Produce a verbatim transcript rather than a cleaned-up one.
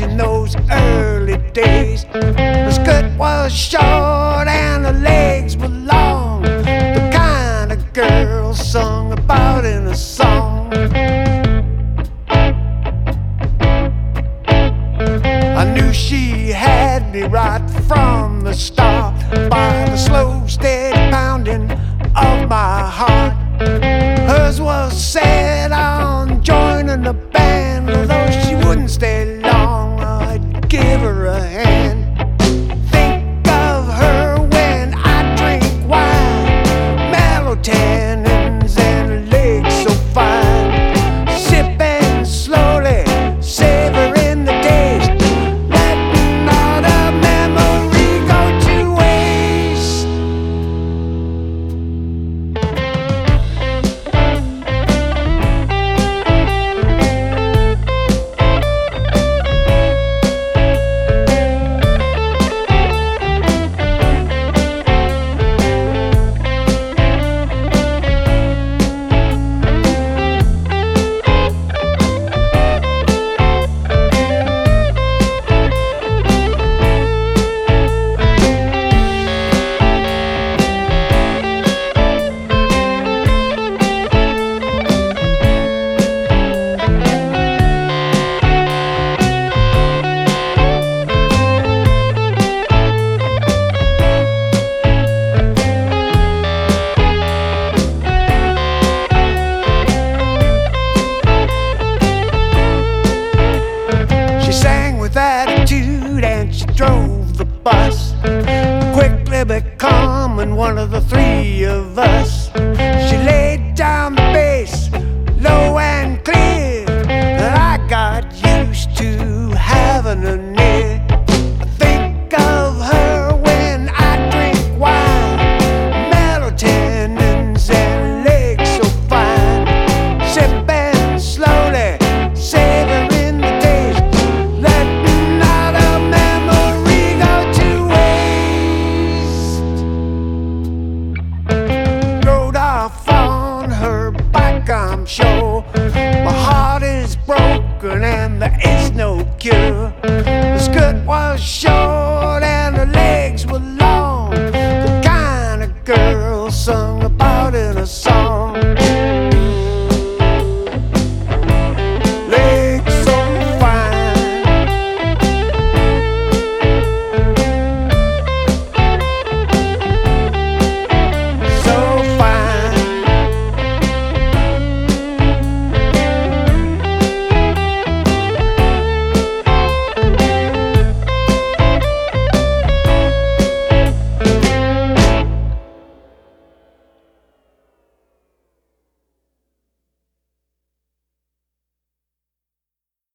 in those early days. The skirt was short and the legs were long, the kind of girl sung about in a song. I knew she had me right from the start by the slow, steady pounding of my heart. Hers was set on joining the band, although she wouldn't stay long, I'd give her a hand. Think of her when I drink wine, mellow tannins and legs so fine, sipping slowly, savoring the taste, letting all the memory go to waste. Attitude, and she drove the bus, quickly becoming one of the three of us. She laid down the bass, low and clear, and I got used to having her near. I think of her when I drink wine, mellow tannins and legs so fine, sipping slowly, savoring the taste, letting out a memory go to waste. Rode off on her bike, I'm sure. My heart is broken and there is no cure. The skirt was short